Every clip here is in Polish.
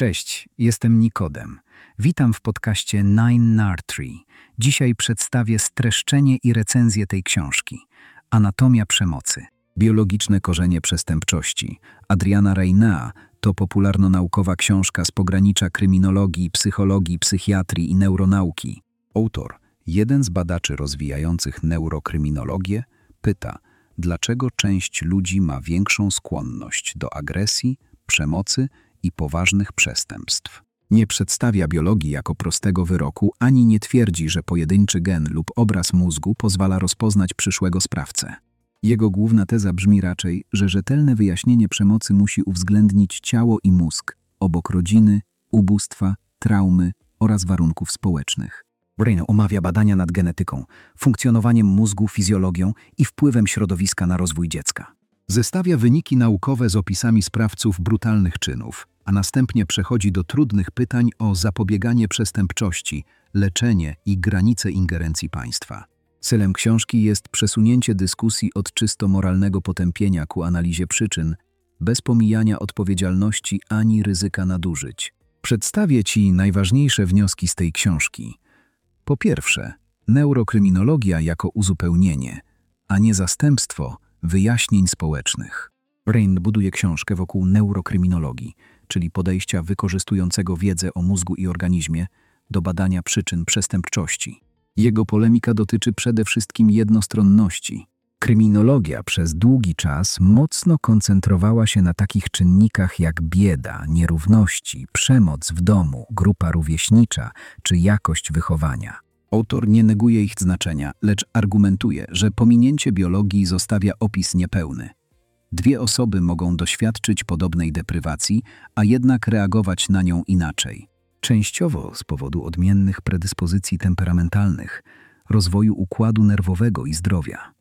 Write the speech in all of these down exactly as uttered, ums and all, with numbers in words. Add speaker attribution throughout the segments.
Speaker 1: Cześć, jestem Nikodem. Witam w podcaście Nine Nartree. Dzisiaj przedstawię streszczenie i recenzję tej książki. Anatomia przemocy. Biologiczne korzenie przestępczości. Adriana Reinea to popularno-naukowa książka z pogranicza kryminologii, psychologii, psychiatrii i neuronauki. Autor, jeden z badaczy rozwijających neurokryminologię, pyta, dlaczego część ludzi ma większą skłonność do agresji, przemocy i poważnych przestępstw. Nie przedstawia biologii jako prostego wyroku, ani nie twierdzi, że pojedynczy gen lub obraz mózgu pozwala rozpoznać przyszłego sprawcę. Jego główna teza brzmi raczej, że rzetelne wyjaśnienie przemocy musi uwzględnić ciało i mózg, obok rodziny, ubóstwa, traumy oraz warunków społecznych. Reinea omawia badania nad genetyką, funkcjonowaniem mózgu, fizjologią i wpływem środowiska na rozwój dziecka. Zestawia wyniki naukowe z opisami sprawców brutalnych czynów, a następnie przechodzi do trudnych pytań o zapobieganie przestępczości, leczenie i granice ingerencji państwa. Celem książki jest przesunięcie dyskusji od czysto moralnego potępienia ku analizie przyczyn, bez pomijania odpowiedzialności ani ryzyka nadużyć. Przedstawię Ci najważniejsze wnioski z tej książki. Po pierwsze, neurokryminologia jako uzupełnienie, a nie zastępstwo wyjaśnień społecznych. Reinea buduje książkę wokół neurokryminologii, czyli podejścia wykorzystującego wiedzę o mózgu i organizmie do badania przyczyn przestępczości. Jego polemika dotyczy przede wszystkim jednostronności. Kryminologia przez długi czas mocno koncentrowała się na takich czynnikach jak bieda, nierówności, przemoc w domu, grupa rówieśnicza czy jakość wychowania. Autor nie neguje ich znaczenia, lecz argumentuje, że pominięcie biologii zostawia opis niepełny. Dwie osoby mogą doświadczyć podobnej deprywacji, a jednak reagować na nią inaczej. Częściowo z powodu odmiennych predyspozycji temperamentalnych, rozwoju układu nerwowego i zdrowia.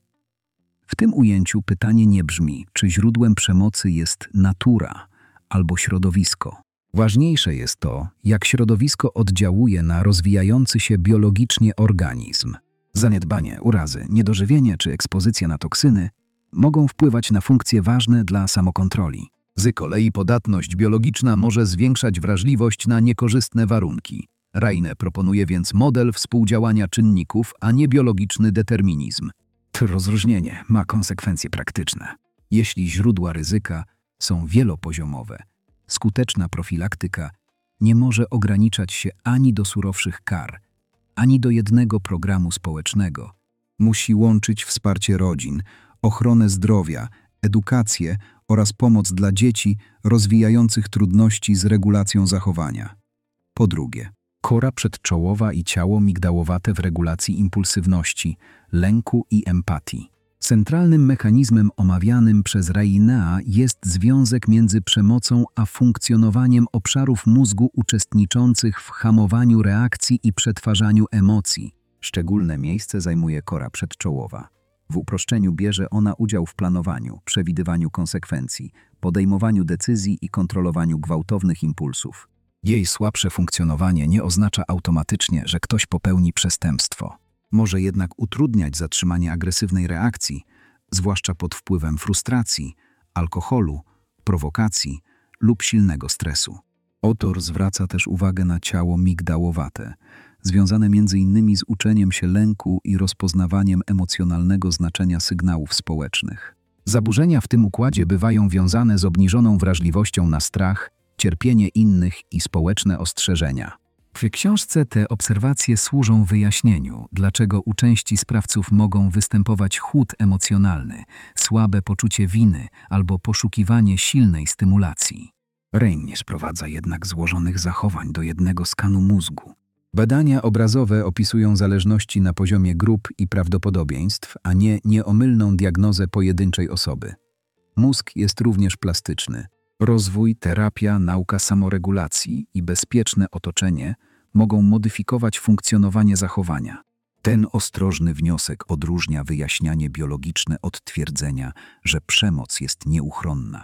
Speaker 1: W tym ujęciu pytanie nie brzmi, czy źródłem przemocy jest natura albo środowisko. Ważniejsze jest to, jak środowisko oddziałuje na rozwijający się biologicznie organizm. Zaniedbanie, urazy, niedożywienie czy ekspozycja na toksyny mogą wpływać na funkcje ważne dla samokontroli. Z kolei podatność biologiczna może zwiększać wrażliwość na niekorzystne warunki. Reinea proponuje więc model współdziałania czynników, a nie biologiczny determinizm. To rozróżnienie ma konsekwencje praktyczne. Jeśli źródła ryzyka są wielopoziomowe, skuteczna profilaktyka nie może ograniczać się ani do surowszych kar, ani do jednego programu społecznego. Musi łączyć wsparcie rodzin, ochronę zdrowia, edukację oraz pomoc dla dzieci rozwijających trudności z regulacją zachowania. Po drugie, kora przedczołowa i ciało migdałowate w regulacji impulsywności, lęku i empatii. Centralnym mechanizmem omawianym przez Reinea jest związek między przemocą a funkcjonowaniem obszarów mózgu uczestniczących w hamowaniu reakcji i przetwarzaniu emocji. Szczególne miejsce zajmuje kora przedczołowa. W uproszczeniu bierze ona udział w planowaniu, przewidywaniu konsekwencji, podejmowaniu decyzji i kontrolowaniu gwałtownych impulsów. Jej słabsze funkcjonowanie nie oznacza automatycznie, że ktoś popełni przestępstwo. Może jednak utrudniać zatrzymanie agresywnej reakcji, zwłaszcza pod wpływem frustracji, alkoholu, prowokacji lub silnego stresu. Autor zwraca też uwagę na ciało migdałowate, związane między innymi z uczeniem się lęku i rozpoznawaniem emocjonalnego znaczenia sygnałów społecznych. Zaburzenia w tym układzie bywają wiązane z obniżoną wrażliwością na strach, cierpienie innych i społeczne ostrzeżenia. W książce te obserwacje służą wyjaśnieniu, dlaczego u części sprawców mogą występować chłód emocjonalny, słabe poczucie winy albo poszukiwanie silnej stymulacji. Reinea nie sprowadza jednak złożonych zachowań do jednego skanu mózgu. Badania obrazowe opisują zależności na poziomie grup i prawdopodobieństw, a nie nieomylną diagnozę pojedynczej osoby. Mózg jest również plastyczny. Rozwój, terapia, nauka samoregulacji i bezpieczne otoczenie mogą modyfikować funkcjonowanie zachowania. Ten ostrożny wniosek odróżnia wyjaśnianie biologiczne od twierdzenia, że przemoc jest nieuchronna.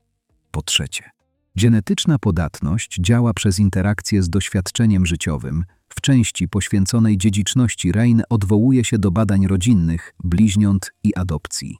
Speaker 1: Po trzecie, genetyczna podatność działa przez interakcję z doświadczeniem życiowym. W części poświęconej dziedziczności Reinea odwołuje się do badań rodzinnych, bliźniąt i adopcji.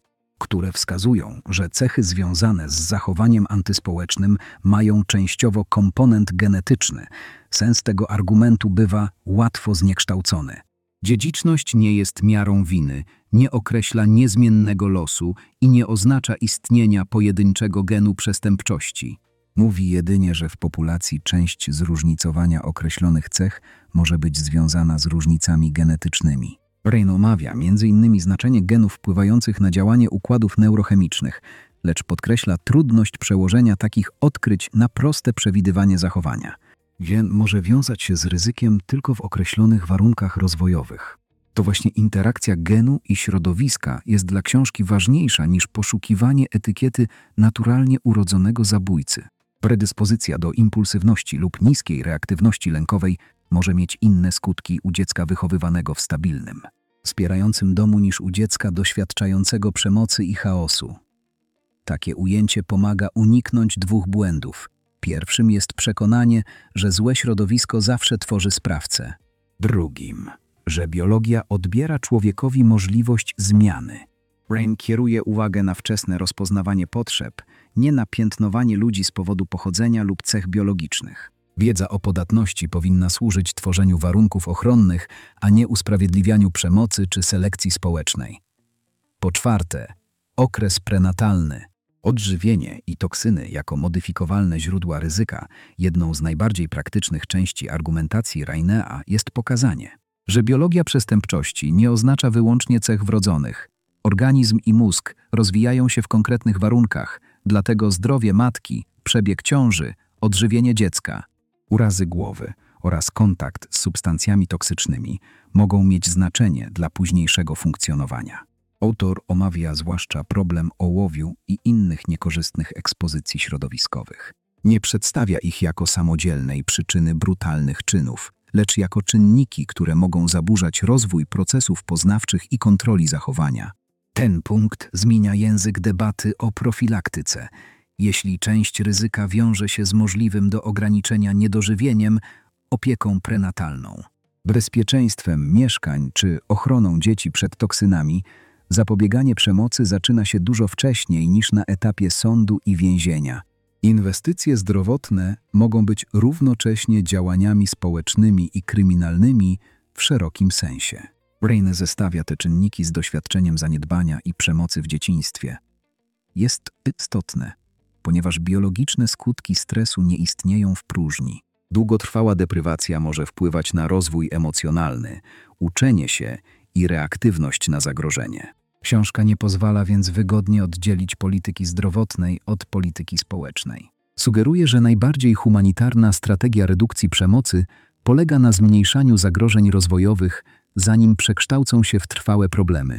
Speaker 1: które wskazują, że cechy związane z zachowaniem antyspołecznym mają częściowo komponent genetyczny. Sens tego argumentu bywa łatwo zniekształcony. Dziedziczność nie jest miarą winy, nie określa niezmiennego losu i nie oznacza istnienia pojedynczego genu przestępczości. Mówi jedynie, że w populacji część zróżnicowania określonych cech może być związana z różnicami genetycznymi. Brain omawia między innymi znaczenie genów wpływających na działanie układów neurochemicznych, lecz podkreśla trudność przełożenia takich odkryć na proste przewidywanie zachowania. Gen może wiązać się z ryzykiem tylko w określonych warunkach rozwojowych. To właśnie interakcja genu i środowiska jest dla książki ważniejsza niż poszukiwanie etykiety naturalnie urodzonego zabójcy. Predyspozycja do impulsywności lub niskiej reaktywności lękowej może mieć inne skutki u dziecka wychowywanego w stabilnym, wspierającym domu niż u dziecka doświadczającego przemocy i chaosu. Takie ujęcie pomaga uniknąć dwóch błędów. Pierwszym jest przekonanie, że złe środowisko zawsze tworzy sprawcę. Drugim, że biologia odbiera człowiekowi możliwość zmiany. Brain kieruje uwagę na wczesne rozpoznawanie potrzeb, nie na piętnowanie ludzi z powodu pochodzenia lub cech biologicznych. Wiedza o podatności powinna służyć tworzeniu warunków ochronnych, a nie usprawiedliwianiu przemocy czy selekcji społecznej. Po czwarte, okres prenatalny. Odżywienie i toksyny jako modyfikowalne źródła ryzyka, jedną z najbardziej praktycznych części argumentacji Rainea jest pokazanie, że biologia przestępczości nie oznacza wyłącznie cech wrodzonych. Organizm i mózg rozwijają się w konkretnych warunkach, dlatego zdrowie matki, przebieg ciąży, odżywienie dziecka, urazy głowy oraz kontakt z substancjami toksycznymi mogą mieć znaczenie dla późniejszego funkcjonowania. Autor omawia zwłaszcza problem ołowiu i innych niekorzystnych ekspozycji środowiskowych. Nie przedstawia ich jako samodzielnej przyczyny brutalnych czynów, lecz jako czynniki, które mogą zaburzać rozwój procesów poznawczych i kontroli zachowania. Ten punkt zmienia język debaty o profilaktyce. Jeśli część ryzyka wiąże się z możliwym do ograniczenia niedożywieniem, opieką prenatalną, bezpieczeństwem mieszkań czy ochroną dzieci przed toksynami, zapobieganie przemocy zaczyna się dużo wcześniej niż na etapie sądu i więzienia. Inwestycje zdrowotne mogą być równocześnie działaniami społecznymi i kryminalnymi w szerokim sensie. Brain zestawia te czynniki z doświadczeniem zaniedbania i przemocy w dzieciństwie. Jest istotne, ponieważ biologiczne skutki stresu nie istnieją w próżni. Długotrwała deprywacja może wpływać na rozwój emocjonalny, uczenie się i reaktywność na zagrożenie. Książka nie pozwala więc wygodnie oddzielić polityki zdrowotnej od polityki społecznej. Sugeruje, że najbardziej humanitarna strategia redukcji przemocy polega na zmniejszaniu zagrożeń rozwojowych, zanim przekształcą się w trwałe problemy.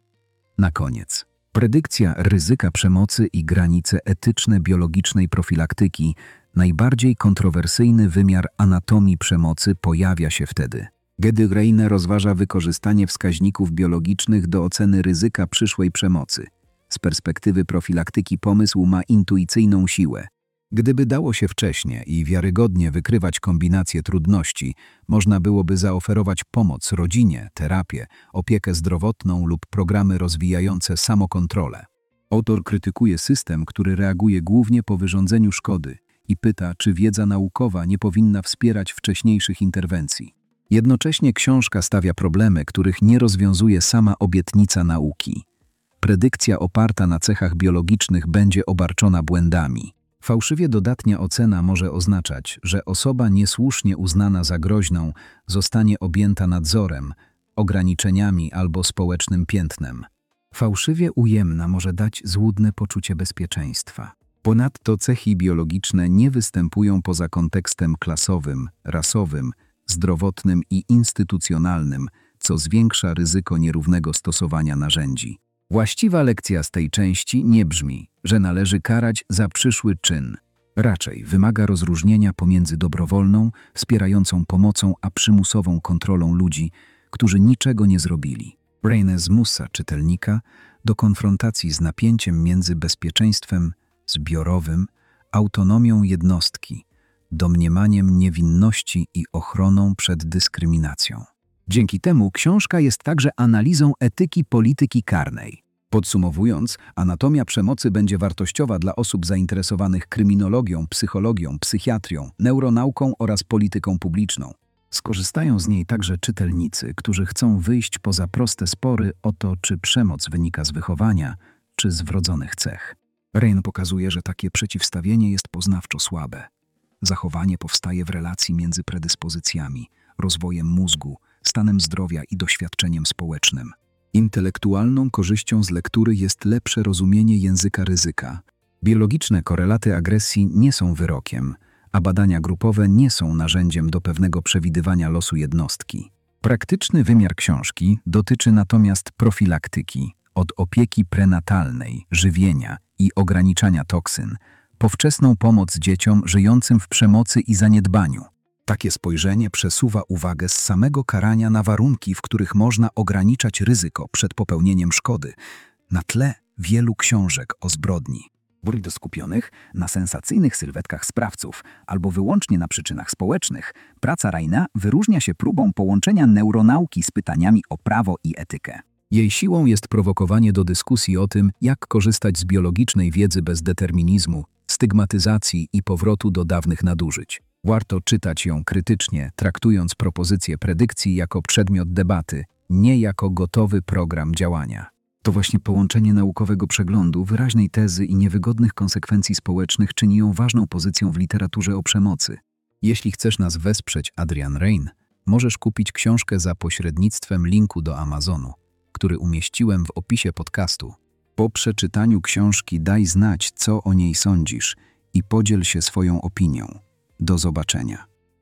Speaker 1: Na koniec, predykcja ryzyka przemocy i granice etyczne biologicznej profilaktyki, najbardziej kontrowersyjny wymiar anatomii przemocy pojawia się wtedy, kiedy Rain rozważa wykorzystanie wskaźników biologicznych do oceny ryzyka przyszłej przemocy. Z perspektywy profilaktyki pomysł ma intuicyjną siłę. Gdyby dało się wcześnie i wiarygodnie wykrywać kombinacje trudności, można byłoby zaoferować pomoc rodzinie, terapię, opiekę zdrowotną lub programy rozwijające samokontrolę. Autor krytykuje system, który reaguje głównie po wyrządzeniu szkody i pyta, czy wiedza naukowa nie powinna wspierać wcześniejszych interwencji. Jednocześnie książka stawia problemy, których nie rozwiązuje sama obietnica nauki. Predykcja oparta na cechach biologicznych będzie obarczona błędami. Fałszywie dodatnia ocena może oznaczać, że osoba niesłusznie uznana za groźną zostanie objęta nadzorem, ograniczeniami albo społecznym piętnem. Fałszywie ujemna może dać złudne poczucie bezpieczeństwa. Ponadto cechy biologiczne nie występują poza kontekstem klasowym, rasowym, zdrowotnym i instytucjonalnym, co zwiększa ryzyko nierównego stosowania narzędzi. Właściwa lekcja z tej części nie brzmi, że należy karać za przyszły czyn. Raczej wymaga rozróżnienia pomiędzy dobrowolną, wspierającą pomocą, a przymusową kontrolą ludzi, którzy niczego nie zrobili. Brain zmusza czytelnika do konfrontacji z napięciem między bezpieczeństwem zbiorowym, autonomią jednostki, domniemaniem niewinności i ochroną przed dyskryminacją. Dzięki temu książka jest także analizą etyki polityki karnej. Podsumowując, anatomia przemocy będzie wartościowa dla osób zainteresowanych kryminologią, psychologią, psychiatrią, neuronauką oraz polityką publiczną. Skorzystają z niej także czytelnicy, którzy chcą wyjść poza proste spory o to, czy przemoc wynika z wychowania, czy z wrodzonych cech. Rain pokazuje, że takie przeciwstawienie jest poznawczo słabe. Zachowanie powstaje w relacji między predyspozycjami, rozwojem mózgu, stanem zdrowia i doświadczeniem społecznym. Intelektualną korzyścią z lektury jest lepsze rozumienie języka ryzyka. Biologiczne korelaty agresji nie są wyrokiem, a badania grupowe nie są narzędziem do pewnego przewidywania losu jednostki. Praktyczny wymiar książki dotyczy natomiast profilaktyki, od opieki prenatalnej, żywienia i ograniczania toksyn, po wczesną pomoc dzieciom żyjącym w przemocy i zaniedbaniu. Takie spojrzenie przesuwa uwagę z samego karania na warunki, w których można ograniczać ryzyko przed popełnieniem szkody, na tle wielu książek o zbrodni. Bardzo skupionych na sensacyjnych sylwetkach sprawców albo wyłącznie na przyczynach społecznych, praca Raina wyróżnia się próbą połączenia neuronauki z pytaniami o prawo i etykę. Jej siłą jest prowokowanie do dyskusji o tym, jak korzystać z biologicznej wiedzy bez determinizmu, stygmatyzacji i powrotu do dawnych nadużyć. Warto czytać ją krytycznie, traktując propozycję predykcji jako przedmiot debaty, nie jako gotowy program działania. To właśnie połączenie naukowego przeglądu, wyraźnej tezy i niewygodnych konsekwencji społecznych czyni ją ważną pozycją w literaturze o przemocy. Jeśli chcesz nas wesprzeć, Adrian Rain, możesz kupić książkę za pośrednictwem linku do Amazonu, który umieściłem w opisie podcastu. Po przeczytaniu książki daj znać, co o niej sądzisz i podziel się swoją opinią. Do zobaczenia.